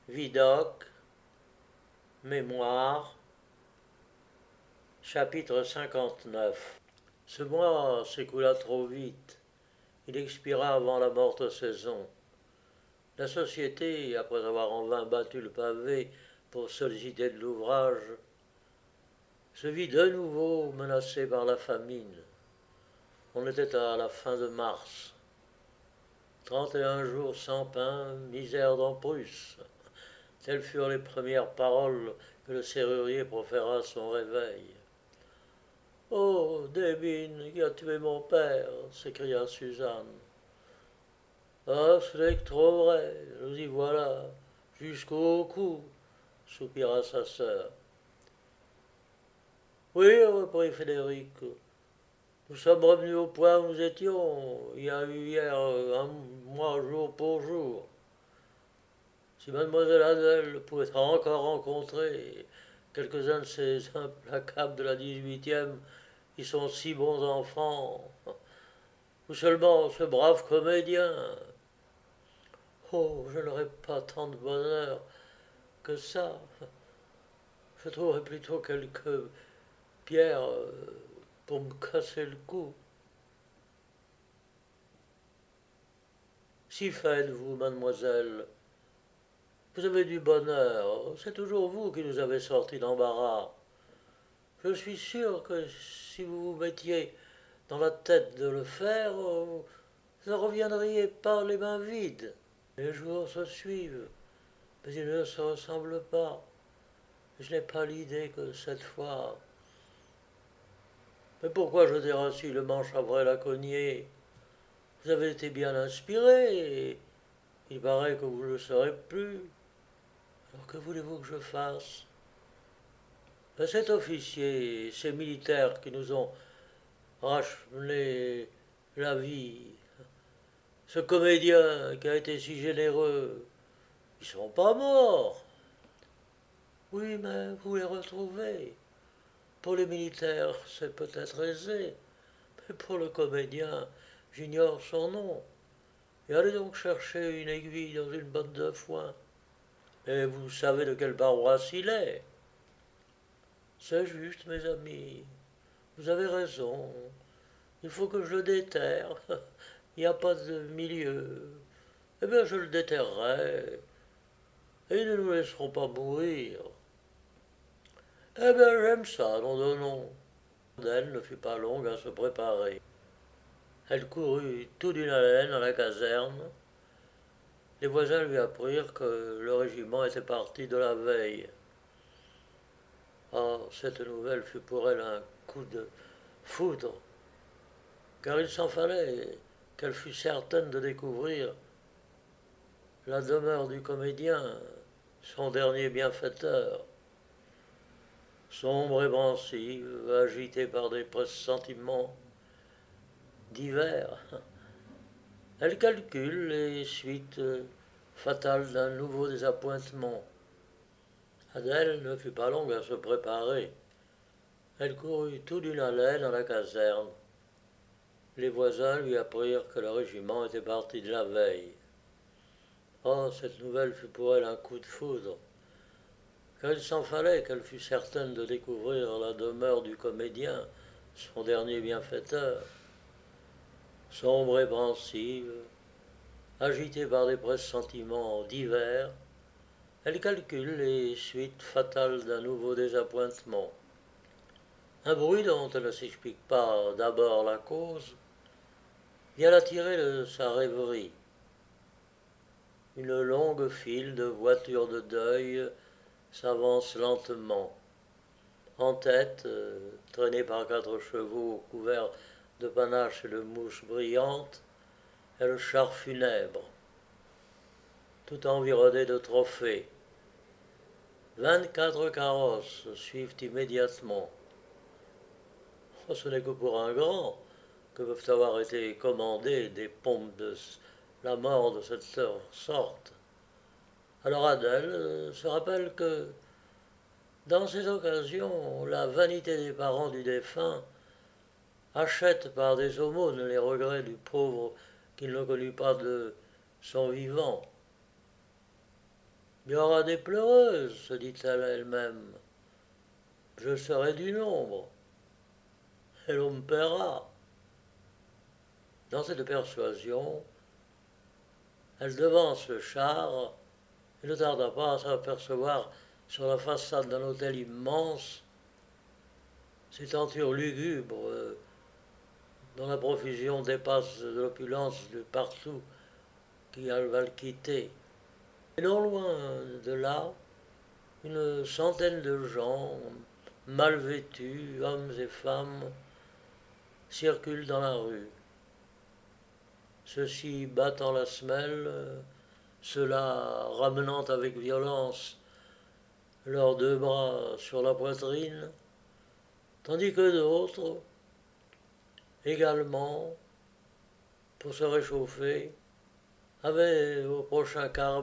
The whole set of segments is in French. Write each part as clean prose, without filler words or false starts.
Vidocq, Mémoire, chapitre 59. Ce mois s'écoula trop vite. Il expira avant la morte saison. La société, après avoir en vain battu le pavé pour solliciter de l'ouvrage, se vit de nouveau menacée par la famine. On était à la fin de mars. 31 jours sans pain, misère dans Prusse. Telles furent les premières paroles que le serrurier proféra à son réveil. Oh, Débine, qui a tué mon père, s'écria Suzanne. Ah, ce n'est que trop vrai, nous y voilà, jusqu'au cou, soupira sa sœur. Oui, reprit Frédéric, nous sommes revenus au point où nous étions, il y a eu hier un mois jour pour jour. Si mademoiselle Adèle pouvait encore rencontrer quelques-uns de ces implacables de la 18e qui sont si bons enfants, ou seulement ce brave comédien. Oh, je n'aurais pas tant de bonheur que ça. Je trouverais plutôt quelques pierres pour me casser le cou. Si faites-vous, mademoiselle. Vous avez du bonheur. C'est toujours vous qui nous avez sortis d'embarras. Je suis sûr que si vous vous mettiez dans la tête de le faire, vous ne reviendriez pas les mains vides. Les jours se suivent, mais ils ne se ressemblent pas. Je n'ai pas l'idée que cette fois. Mais pourquoi jeter ainsi le manche après la cognée? Vous avez été bien inspiré, et il paraît que vous ne le serez plus. Alors que voulez-vous que je fasse? Cet officier, ces militaires qui nous ont racheté la vie, ce comédien qui a été si généreux, ils sont pas morts. Oui, mais vous les retrouvez. Pour les militaires, c'est peut-être aisé, mais pour le comédien, j'ignore son nom. Et allez donc chercher une aiguille dans une botte de foin. Et vous savez de quelle paroisse il est. C'est juste, mes amis. Vous avez raison. Il faut que je le déterre. Il n'y a pas de milieu. Eh bien, je le déterrerai. Et ils ne nous laisseront pas mourir. Eh bien, j'aime ça, nom de nom. Elle ne fut pas longue à se préparer. Elle courut tout d'une haleine à la caserne. Les voisins lui apprirent que le régiment était parti de la veille. Ah, cette nouvelle fut pour elle un coup de foudre, car il s'en fallait qu'elle fût certaine de découvrir la demeure du comédien, son dernier bienfaiteur. Sombre et pensive, agitée par des pressentiments divers, elle calcule les suites fatales d'un nouveau désappointement. Adèle ne fut pas longue à se préparer. Elle courut tout d'une haleine à la caserne. Les voisins lui apprirent que le régiment était parti de la veille. Oh, cette nouvelle fut pour elle un coup de foudre, car il s'en fallait qu'elle fût certaine de découvrir la demeure du comédien, son dernier bienfaiteur. Sombre et pensive, agitée par des pressentiments divers, elle calcule les suites fatales d'un nouveau désappointement. Un bruit dont elle ne s'explique pas d'abord la cause vient la tirer de sa rêverie. Une longue file de voitures de deuil s'avance lentement. En tête, traînée par 4 chevaux couverts de panaches et de mouches brillantes, est le char funèbre, tout environné de trophées. 24 carrosses suivent immédiatement. Oh, ce n'est que pour un grand que peuvent avoir été commandées des pompes de la mort de cette sorte. Alors Adèle se rappelle que, dans ces occasions, la vanité des parents du défunt achète par des aumônes les regrets du pauvre qui ne connut pas de son vivant. Il y aura des pleureuses, se dit-elle elle-même. Je serai du nombre, et l'on me paiera. Dans cette persuasion, elle devance le char et ne tarda pas à s'apercevoir sur la façade d'un hôtel immense ces tentures lugubres dont la profusion dépasse de l'opulence de partout qui va le quitter. Et non loin de là, une centaine de gens, mal vêtus, hommes et femmes, circulent dans la rue. Ceux-ci battant la semelle, ceux-là ramenant avec violence leurs deux bras sur la poitrine, tandis que d'autres, également, pour se réchauffer, avaient au prochain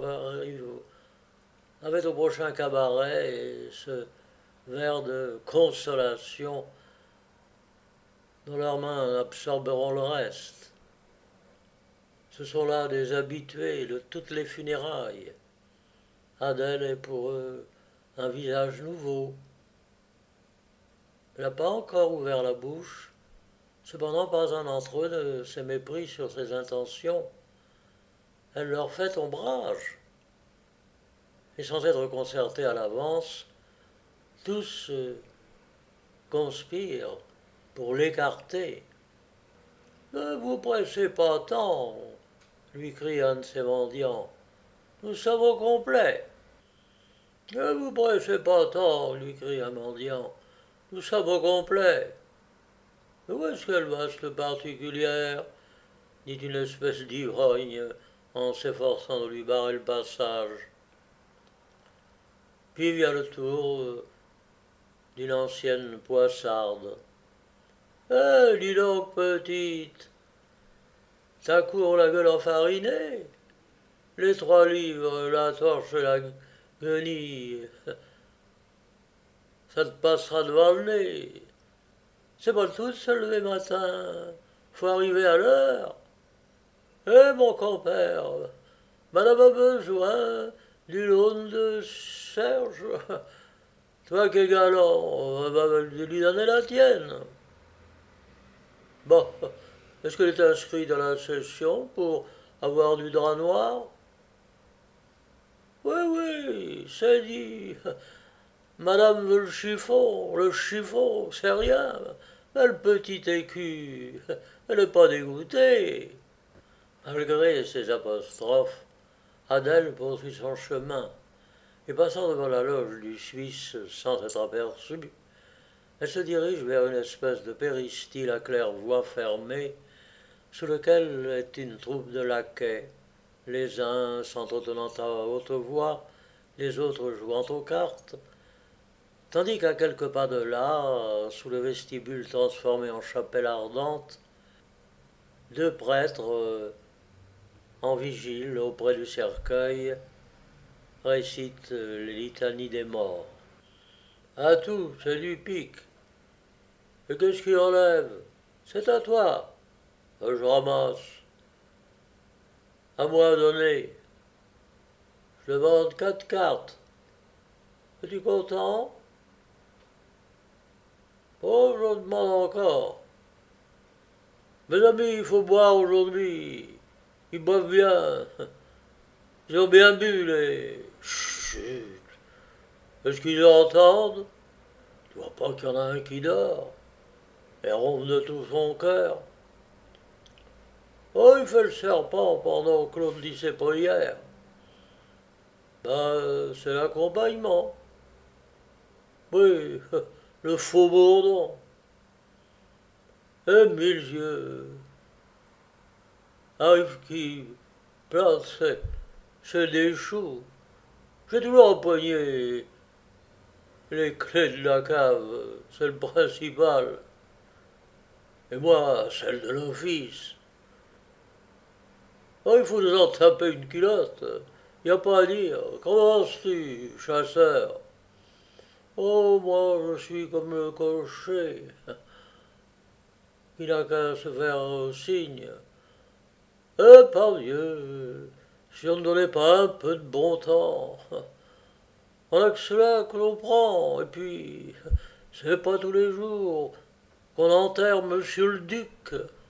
cabaret ce verre de consolation dont leurs mains absorberont le reste. Ce sont là des habitués de toutes les funérailles. Adèle est pour eux un visage nouveau. Elle n'a pas encore ouvert la bouche, cependant pas un d'entre eux ne s'est mépris sur ses intentions. Elle leur fait ombrage. Et sans être concertés à l'avance, tous conspirent pour l'écarter. Ne vous pressez pas tant, lui crie un de ses mendiants. Nous sommes au complet. Ne vous pressez pas tant, lui crie un mendiant. Nous sommes au complet. Mais où est-ce qu'elle va, cette particulière dit une espèce d'ivrogne en s'efforçant de lui barrer le passage. Puis vient le tour d'une ancienne poissarde. Eh, dis donc, petite, ta cour la gueule enfarinée, les 3 livres, la torche et la guenille, ça te passera devant le nez. C'est pas le tout de se lever matin, faut arriver à l'heure. Eh, mon compère, madame a besoin du l'aune de Serge. Toi qui es galant, lui donner la tienne. Bon, est-ce qu'elle est inscrite à la session pour avoir du drap noir? Oui, oui, c'est dit. Madame veut le chiffon, c'est rien. Mais le petit écu, elle n'est pas dégoûtée. Malgré ces apostrophes, Adèle poursuit son chemin, et passant devant la loge du Suisse sans être aperçue, elle se dirige vers une espèce de péristyle à claire-voie fermée, sous lequel est une troupe de laquais, les uns s'entretenant à haute voix, les autres jouant aux cartes, tandis qu'à quelques pas de là, sous le vestibule transformé en chapelle ardente, 2 prêtres en vigile auprès du cercueil récitent les litanies des morts. À tout, c'est du pic. Et qu'est-ce qui enlève? C'est à toi. Je ramasse. À moi à donner. Je demande 4 cartes. Es-tu content? Oh, je demande encore. Mes amis, il faut boire aujourd'hui. Ils boivent bien. Ils ont bien bu, les... Chut. Est-ce qu'ils entendent? Tu vois pas qu'il y en a un qui dort et ronfle de tout son cœur. Oh, il fait le serpent pendant que Claude dit ses prières. Ben, c'est l'accompagnement. Oui, le faux bourdon. Et 1000 yeux arrive qui plante ses des choux. J'ai toujours empoigné les clés de la cave, c'est le principal. Et moi, celle de l'office. Oh, il faut nous en taper une culotte. Y a pas à dire. Commences-tu, chasseur? Oh, moi, je suis comme le cocher. Il n'a qu'à se faire signe. Eh, par Dieu, si on ne donnait pas un peu de bon temps. On a que cela que l'on prend, et puis c'est pas tous les jours qu'on enterre monsieur le duc.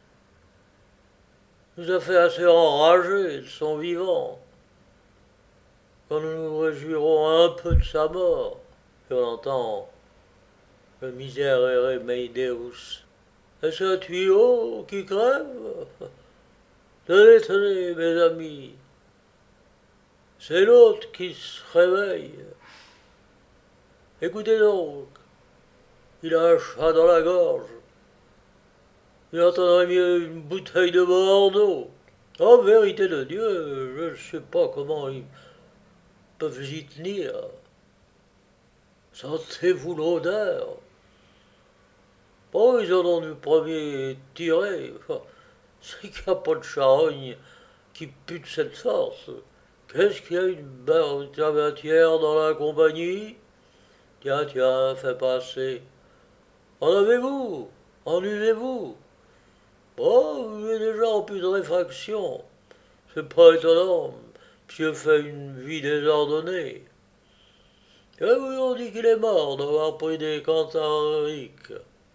Il nous a fait assez enrager de son vivant, quand nous nous réjouirons un peu de sa mort. Et on entend le miserere mei deus. Est-ce un tuyau qui crève? Tenez, tenez, mes amis, c'est l'autre qui se réveille. Écoutez donc, il a un chat dans la gorge. Il entendrait mieux une bouteille de Bordeaux. En vérité de Dieu, je ne sais pas comment ils peuvent y tenir. Sentez-vous l'odeur? Oh, ils en ont du premier tiré. C'est qu'il n'y a pas de charogne qui pue de cette sorte. Qu'est-ce qu'il y a une barre tabatière dans la compagnie? Tiens, tiens, fais passer. En avez-vous? En usez-vous? Oh, il est déjà en putréfaction. C'est pas étonnant. Monsieur fait une vie désordonnée. Et oui, on dit qu'il est mort d'avoir pris des canthariques.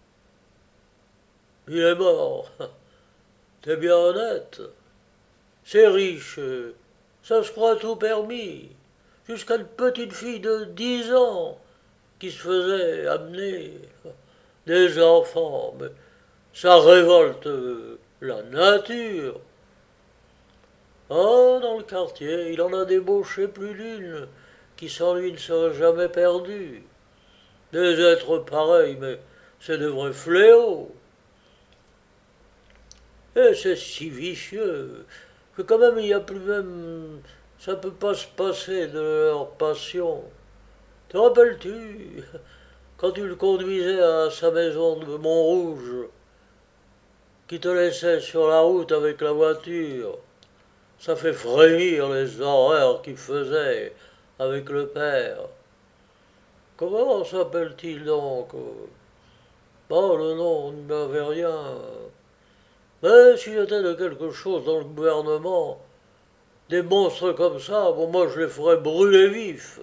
Il est mort. T'es bien honnête. C'est riche. Ça se croit tout permis. Jusqu'à une petite fille de 10 ans qui se faisait amener des enfants. Mais ça révolte la nature. Oh, dans le quartier, il en a débauché plus d'une qui sans lui ne serait jamais perdue. Des êtres pareils, mais c'est de vrais fléaux. Et c'est si vicieux que quand même il n'y a plus même... Ça ne peut pas se passer de leur passion. Te rappelles-tu, quand tu le conduisais à sa maison de Montrouge, qui te laissait sur la route avec la voiture? Ça fait frémir les horreurs qu'il faisait avec le père. Comment s'appelle-t-il donc? Oh, le nom ne m'avait rien. Mais s'il était de quelque chose dans le gouvernement, des monstres comme ça, bon, moi je les ferais brûler vifs.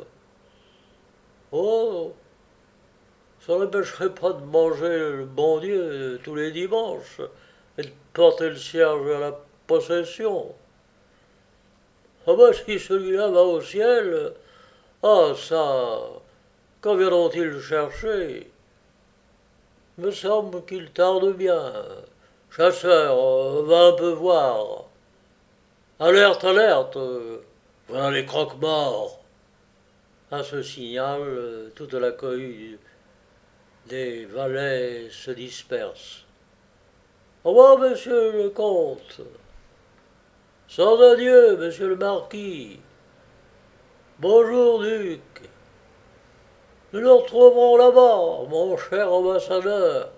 Oh, ça n'empêcherait pas de manger le bon Dieu tous les dimanches et de porter le cierge à la possession. Ah bah si celui-là va au ciel, ah ça, quand viendront-ils le chercher? Me semble qu'il tarde bien. Chasseur, va un peu voir. Alerte, alerte, voilà les croque-morts. À ce signal, toute la cohue des valets se disperse. Au revoir, monsieur le comte. Sans adieu, monsieur le marquis. Bonjour, duc. Nous nous retrouverons là-bas, mon cher ambassadeur.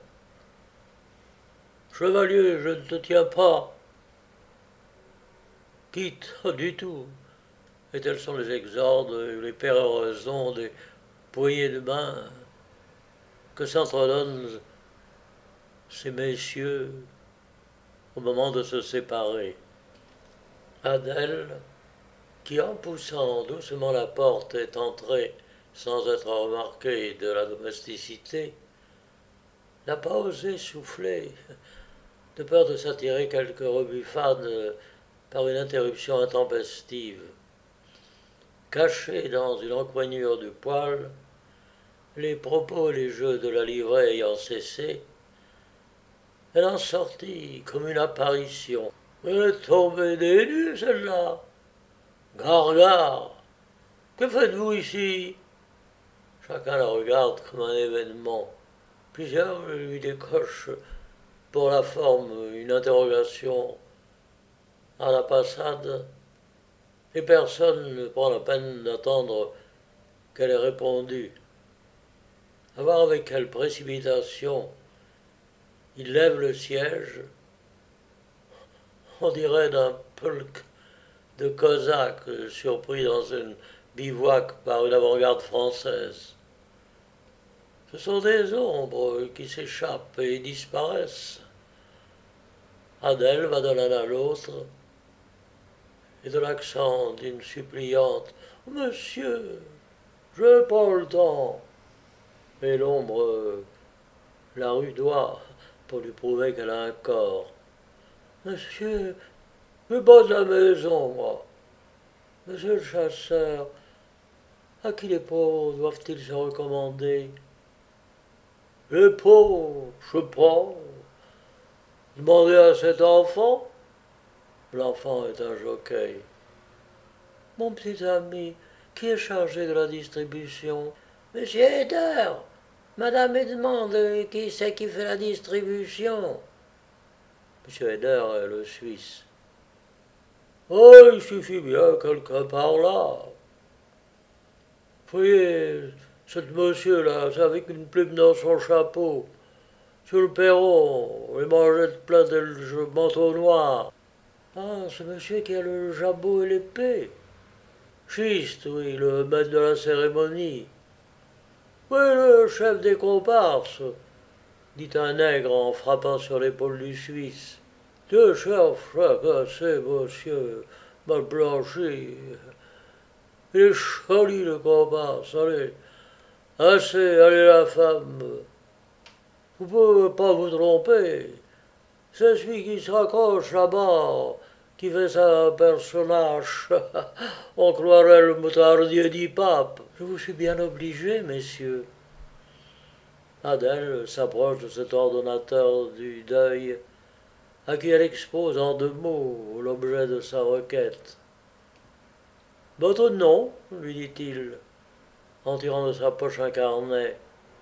Chevalier, je ne te tiens pas. Quitte, du tout. Et tels sont les exordes, les péroraisons des poignées de main que s'entredonnent ces messieurs au moment de se séparer. Adèle, qui en poussant doucement la porte est entrée sans être remarquée de la domesticité, n'a pas osé souffler, de peur de s'attirer quelques rebuffades par une interruption intempestive. Cachée dans une encoignure du poêle, les propos et les jeux de la livrée ayant cessé, elle en sortit comme une apparition. Elle est tombée des nues, celle-là. Gare, que faites-vous ici? Chacun la regarde comme un événement. Plusieurs lui décochent pour la forme une interrogation à la passade, et personne ne prend la peine d'attendre qu'elle ait répondu. À voir avec quelle précipitation il lève le siège, on dirait d'un pulk de cosaques surpris dans un bivouac par une avant-garde française. Ce sont des ombres qui s'échappent et disparaissent. Adèle va de l'un à l'autre, et de l'accent d'une suppliante. Monsieur, j'ai pas le temps. Et l'ombre la rudoie pour lui prouver qu'elle a un corps. Monsieur, je suis pas de la maison, moi. Monsieur le chasseur, à qui les pauvres doivent-ils se recommander? Les pauvres, je sais pas. Demandez à cet enfant. L'enfant est un jockey. Mon petit ami, qui est chargé de la distribution? Monsieur Eder, madame me demande qui c'est qui fait la distribution. Monsieur Eder est le Suisse. Oh, il suffit bien quelqu'un par là. Voyez, cet monsieur-là, c'est avec une plume dans son chapeau. Sur le perron, les manchettes plates et le manteau noir. Ah, ce monsieur qui a le jabot et l'épée. Schiste, oui, le maître de la cérémonie. Oui, le chef des comparses, dit un nègre en frappant sur l'épaule du Suisse. Deux chefs fracassés, monsieur, mal blanchi. Il est joli le comparse, allez. Assez, allez la femme. Vous ne pouvez pas vous tromper. C'est celui qui se raccroche là-bas, qui fait sa personnage. On croirait le moutardier du pape. Je vous suis bien obligé, messieurs. Adèle s'approche de cet ordonnateur du deuil, à qui elle expose en 2 mots l'objet de sa requête. Votre nom, lui dit-il, en tirant de sa poche un carnet.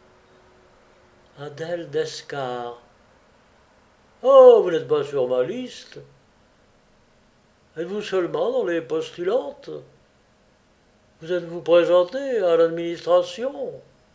Adèle d'Escar. Oh, vous n'êtes pas sur ma liste. Êtes-vous seulement dans les postulantes? Vous êtes-vous présenté à l'administration?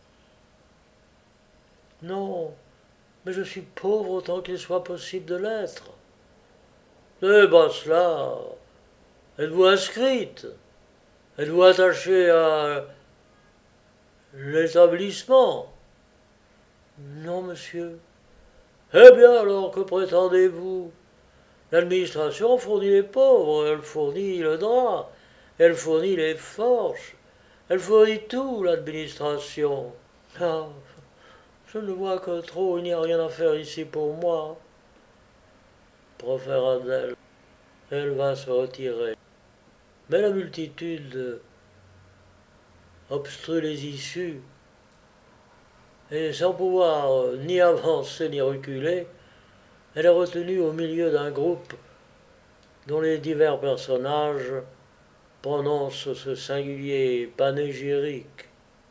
Non, mais je suis pauvre autant qu'il soit possible de l'être. Eh ben cela, êtes-vous inscrite? Êtes-vous attachée à l'établissement? Non, monsieur. Eh bien alors, que prétendez-vous? L'administration fournit les pauvres, elle fournit le drap, elle fournit les forges, elle fournit tout, l'administration. Ah, je ne vois que trop, il n'y a rien à faire ici pour moi. Profère Adèle. Elle va se retirer. Mais la multitude obstrue les issues, et sans pouvoir ni avancer ni reculer, elle est retenue au milieu d'un groupe dont les divers personnages prononcent ce singulier panégyrique.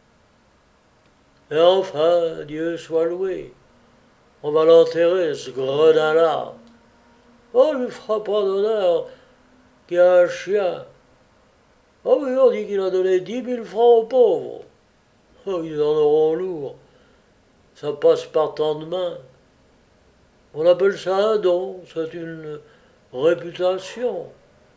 Et enfin, Dieu soit loué, on va l'enterrer, ce gredin-là. On lui fera pas d'honneur qu'il a un chien. Oh oui, on dit qu'il a donné 10 000 francs aux pauvres. Oh, ils en auront lourd. Ça passe par tant de mains. On appelle ça un don, c'est une réputation.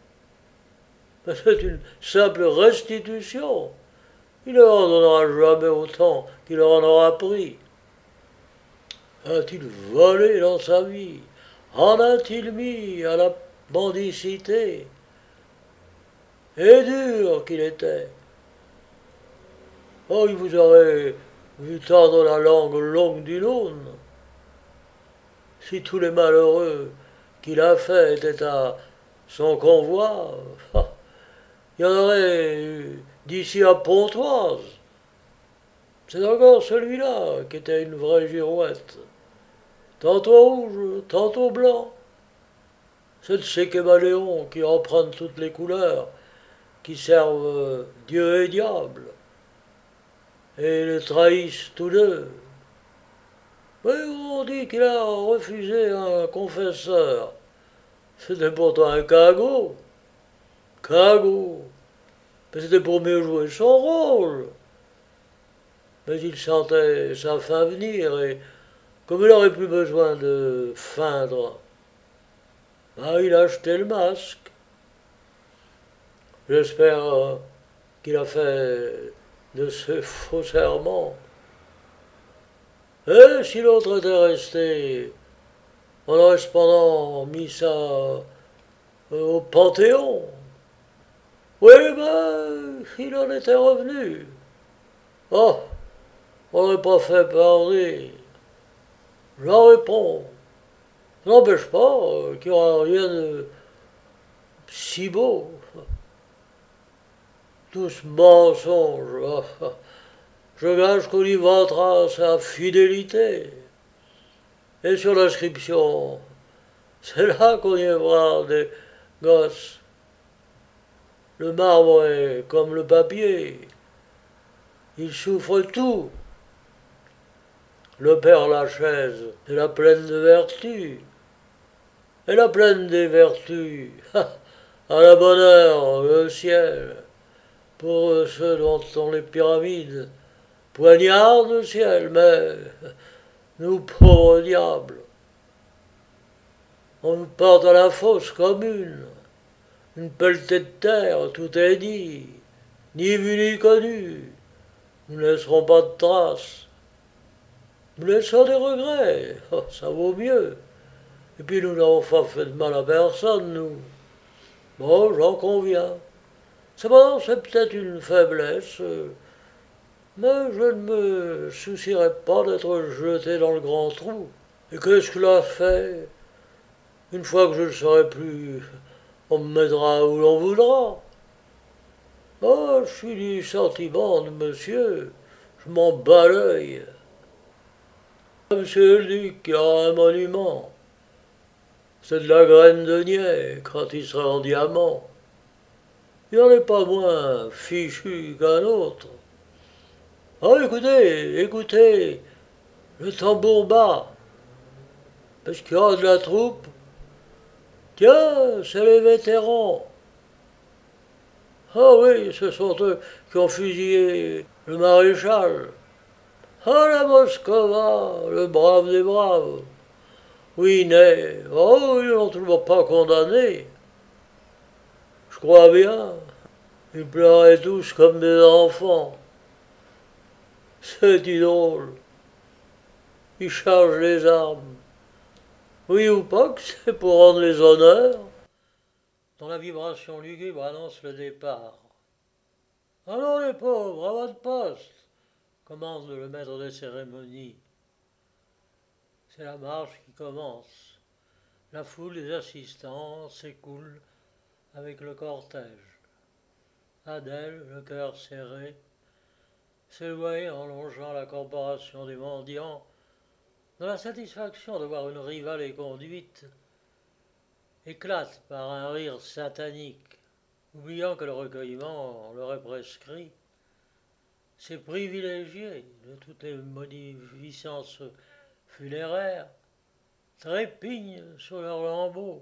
C'est une simple restitution. Il ne leur donnera jamais autant qu'il leur en aura pris. A-t-il volé dans sa vie? En a-t-il mis à la mendicité? Et dur qu'il était. Oh, il vous aurait vu tordre la langue longue d'une aune. Si tous les malheureux qu'il a fait étaient à son convoi, il y en aurait eu d'ici à Pontoise. C'est encore celui-là qui était une vraie girouette. Tantôt rouge, tantôt blanc. C'est de ces caméléons qui empruntent toutes les couleurs, qui servent Dieu et diable, et les trahissent tous deux. Mais on dit qu'il a refusé un confesseur. C'était pourtant un cagot. Cagot. Mais c'était pour mieux jouer son rôle. Mais il sentait sa fin venir, et comme il n'aurait plus besoin de feindre, il a acheté le masque. J'espère qu'il a fait de ce faux serment. Et si l'autre était resté, on aurait cependant mis ça au Panthéon. Oui, ben, il en était revenu. Oh, on n'est pas fait parler. J'en réponds. Ça n'empêche pas qu'il n'y aura rien de si beau. Tout ce mensonge. Je gage qu'on y vantera sa fidélité. Et sur l'inscription, c'est là qu'on y verra des gosses. Le marbre est comme le papier. Il souffre tout. Le Père Lachaise est la pleine de vertu. Et la pleine des vertus. À la bonne heure, le ciel. Pour ceux dont sont les pyramides. Poignard de ciel, mais nous pauvres diables, on nous porte à la fosse commune. Une pelletée de terre, tout est dit. Ni vu ni connu. Nous ne laisserons pas de traces. Nous laissons des regrets. Oh, ça vaut mieux. Et puis nous n'avons pas fait de mal à personne, nous. Bon, j'en conviens. Cependant, c'est peut-être une faiblesse, mais je ne me soucierai pas d'être jeté dans le grand trou. Et qu'est-ce que l'on fait? Une fois que je ne serai plus, on me mettra où l'on voudra. Oh, je suis du sentiment de monsieur. Je m'en bats l'œil. Monsieur le duc qui a un monument. C'est de la graine de niais quand il sera en diamant. Il n'en est pas moins fichu qu'un autre. Oh, écoutez, écoutez, le tambour bat. Parce qu'il y a de la troupe. Tiens, c'est les vétérans. Ah oui, ce sont eux qui ont fusillé le maréchal. Ah, la Moscova, le brave des braves. Oui, né. Oh, ils l'ont toujours pas condamné. Je crois bien. Ils pleuraient tous comme des enfants. C'est drôle. Ils chargent les armes. Oui ou pas que c'est pour rendre les honneurs. Dont la vibration lugubre annonce le départ. Alors les pauvres, à votre poste, commence le maître des cérémonies. C'est la marche qui commence. La foule des assistants s'écoule avec le cortège. Adèle, le cœur serré, s'éloigne en longeant la corporation des mendiants, dans la satisfaction de voir une rivale et conduite, éclate par un rire satanique, oubliant que le recueillement leur est prescrit. Ces privilégiés de toutes les munificences funéraires trépignent sur leurs lambeaux.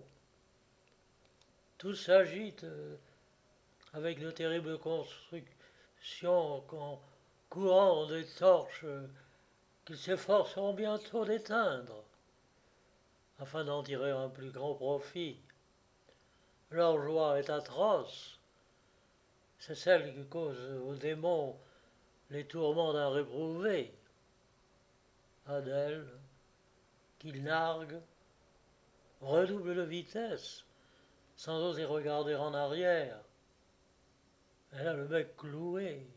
Tout s'agite avec de terribles constructions qu'en courant des torches qu'ils s'efforceront bientôt d'éteindre, afin d'en tirer un plus grand profit. Leur joie est atroce, c'est celle qui cause aux démons les tourments d'un réprouvé. Adèle, qui nargue, redouble de vitesse, sans oser regarder en arrière. Elle a le bec cloué,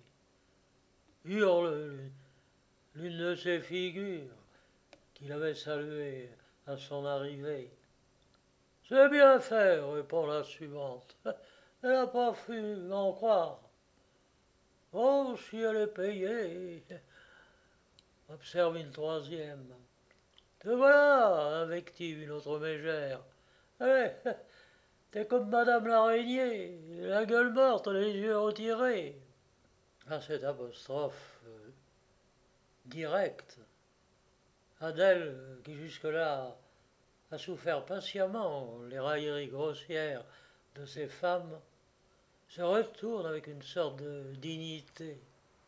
hurle l'une de ces figures qu'il avait saluées à son arrivée. C'est bien fait, répond la suivante. Elle n'a pas pu m'en croire. Oh, si elle est payée, observe une troisième. Te voilà, invective une autre mégère. Allez, t'es comme Madame l'araignée, la gueule morte, les yeux retirés. À cette apostrophe directe, Adèle, qui jusque-là a souffert patiemment les railleries grossières de ces femmes, se retourne avec une sorte de dignité.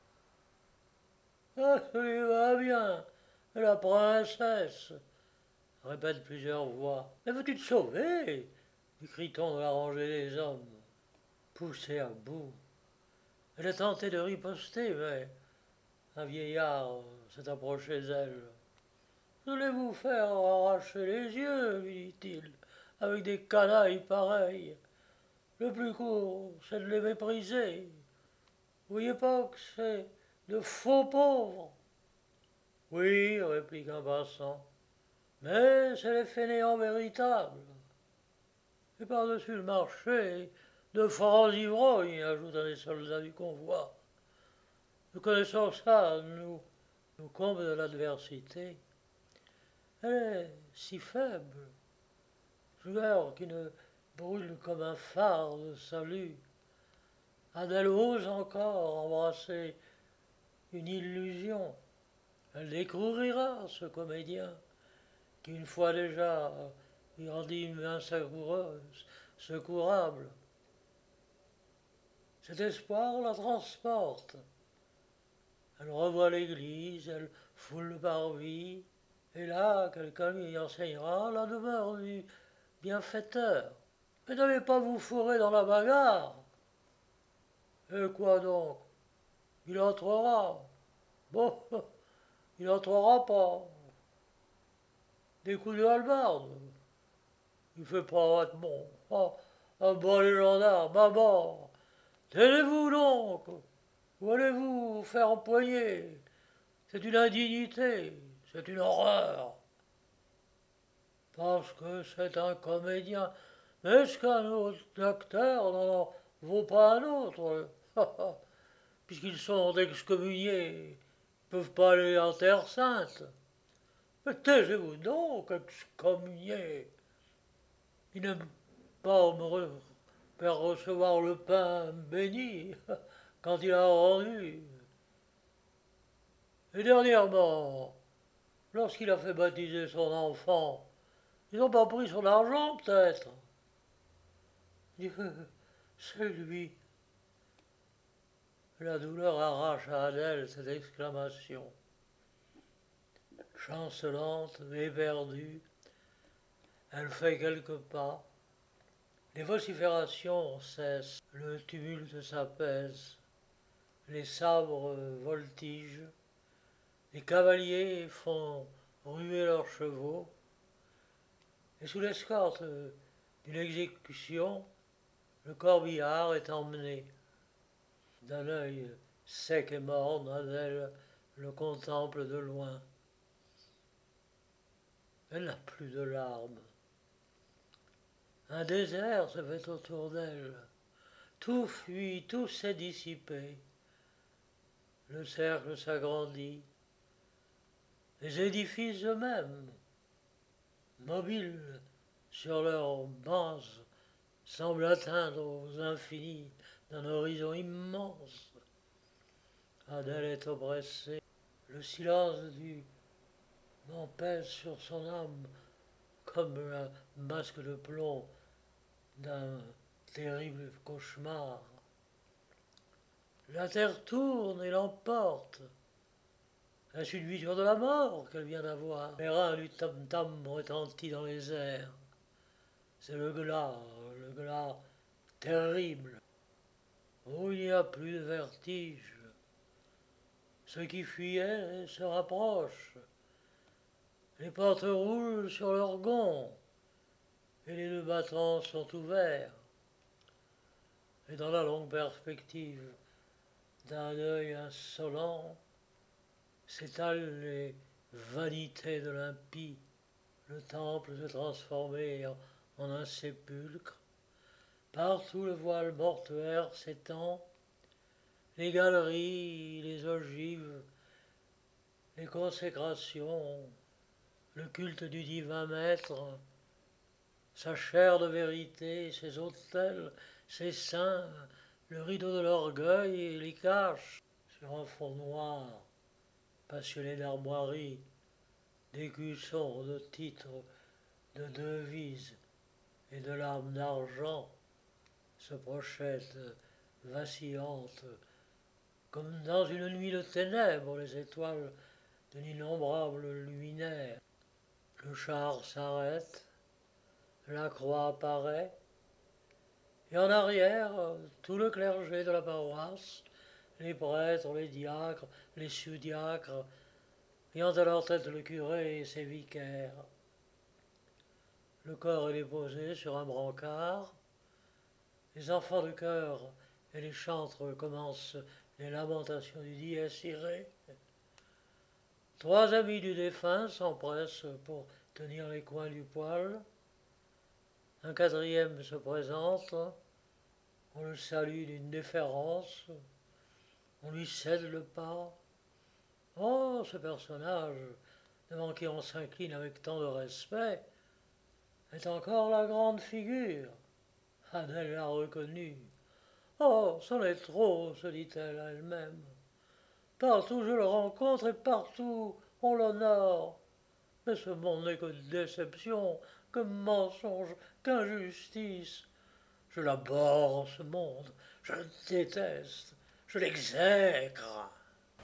Ah, ça lui va bien, la princesse, répètent plusieurs voix. Mais veux-tu te sauver? Lui crie-t-on de la rangée des hommes. Poussée à bout, elle a tenté de riposter, mais un vieillard s'est approché d'elle. Voulez-vous faire arracher les yeux, lui dit-il, avec des canailles pareilles. Le plus court, c'est de les mépriser. Vous voyez pas que c'est de faux pauvres. Oui, réplique un passant, mais c'est les fainéants véritables. Et par-dessus le marché, de francs ivrognes, ajoute un des soldats du convoi. Nous connaissons ça, nous combles de l'adversité. Elle est si faible, joueur qui ne brûle comme un phare de salut. Adèle ose encore embrasser une illusion. Elle découvrira ce comédien qui, une fois déjà, lui rendit une main savoureuse, secourable. Cet espoir la transporte. Elle revoit l'église, elle foule le parvis, et là, quelqu'un lui enseignera la demeure du bienfaiteur. Mais n'allez pas vous fourrer dans la bagarre. Et quoi donc? Il entrera. Bon, il entrera pas. Des coups de hallebarde. Il fait pas être bon. Ah, un bon les gendarmes, maman. Tenez-vous donc. Où allez-vous vous faire empoigner? C'est une indignité. C'est une horreur. Parce que c'est un comédien. Mais est-ce qu'un autre acteur n'en vaut pas un autre? Puisqu'ils sont excommuniés, ils ne peuvent pas aller en terre sainte. Mais taisez-vous donc, excommuniés. Ils n'aiment pas me faire recevoir le pain béni quand il a rendu. Et dernièrement, lorsqu'il a fait baptiser son enfant, ils n'ont pas pris son argent peut-être. C'est lui. La douleur arrache à Adèle cette exclamation. Chancelante, éperdue, elle fait quelques pas. Les vociférations cessent, le tumulte s'apaise, les sabres voltigent, les cavaliers font ruer leurs chevaux, et sous l'escorte d'une exécution, le corbillard est emmené. D'un œil sec et morne, Adèle le contemple de loin. Elle n'a plus de larmes. Un désert se fait autour d'elle. Tout fuit, tout s'est dissipé. Le cercle s'agrandit. Les édifices eux-mêmes, mobiles sur leurs bases, semblent atteindre aux infinis d'un horizon immense. Adèle est oppressée. Le silence du vent pèse sur son âme comme un masque de plomb d'un terrible cauchemar. La terre tourne et l'emporte. Est-ce une vision de la mort qu'elle vient d'avoir? Les reins du tam-tam retentit dans les airs. C'est le glas terrible. Oh, il n'y a plus de vertige. Ceux qui fuyaient se rapprochent. Les portes roulent sur leurs gonds et les deux battants sont ouverts. Et dans la longue perspective d'un œil insolent s'étalent les vanités de l'impie. Le temple se transformé en un sépulcre. Partout le voile mortuaire s'étend. Les galeries, les ogives, les consécrations, le culte du divin maître, sa chair de vérité, ses autels, ses saints, le rideau de l'orgueil les cache sur un fond noir, passionné d'armoiries, d'écussons, de titres, de devises et de lames d'argent se projette vacillante comme dans une nuit de ténèbres les étoiles d'un innombrable luminaire. Le char s'arrête, la croix apparaît, et en arrière, tout le clergé de la paroisse, les prêtres, les diacres, les sous-diacres, ayant à leur tête le curé et ses vicaires. Le corps est déposé sur un brancard, les enfants de chœur et les chantres commencent Les lamentations du dies irae. 3 amis du défunt s'empressent pour tenir les coins du poil. Un quatrième se présente. On le salue d'une déférence. On lui cède le pas. Oh, ce personnage, devant qui on s'incline avec tant de respect, est encore la grande figure. Adèle l'a reconnu. Oh, c'en est trop, se dit-elle à elle-même. Partout je le rencontre et partout on l'honore. Mais ce monde n'est que déception, que mensonge, qu'injustice. Je l'abhorre, ce monde, je le déteste, je l'exècre.